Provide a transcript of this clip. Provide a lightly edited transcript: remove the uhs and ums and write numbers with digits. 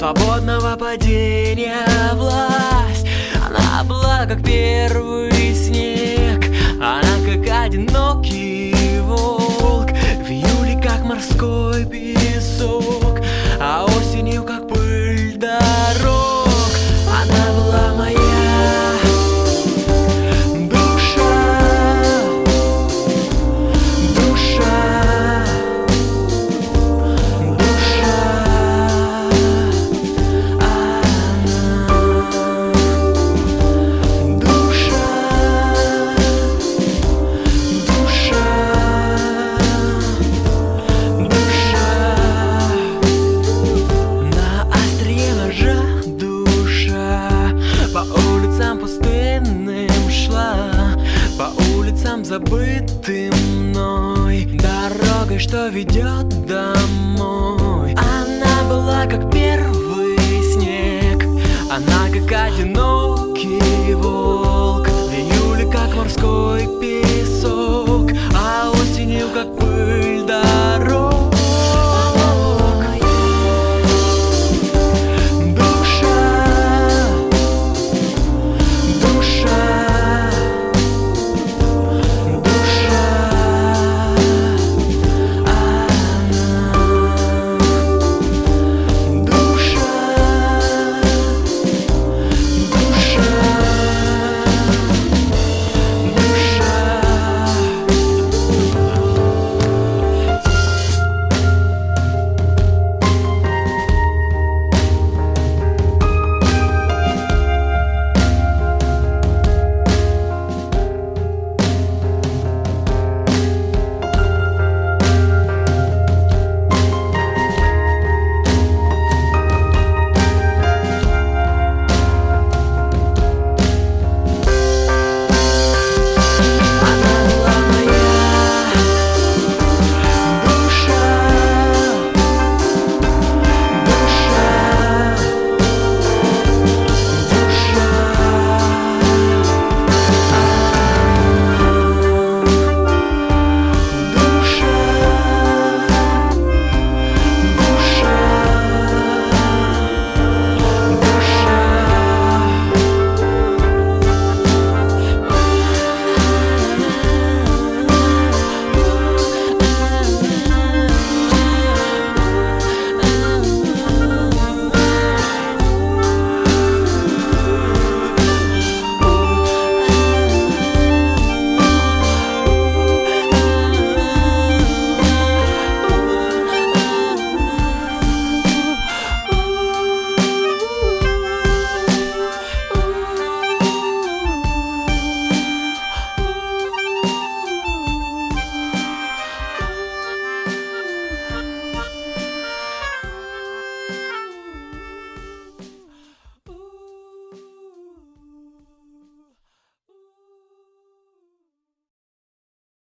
свободного падения власть. Она была как первый снег, она как одинокий волк, в июле как морской песок, а осенью как пыль дорог. Она была моя душа, душа, душа. Пустынным шла, по улицам забытым мной, дорогой, что ведет домой. Она была как первый снег, она как одинокий волк, в июле как морской песок.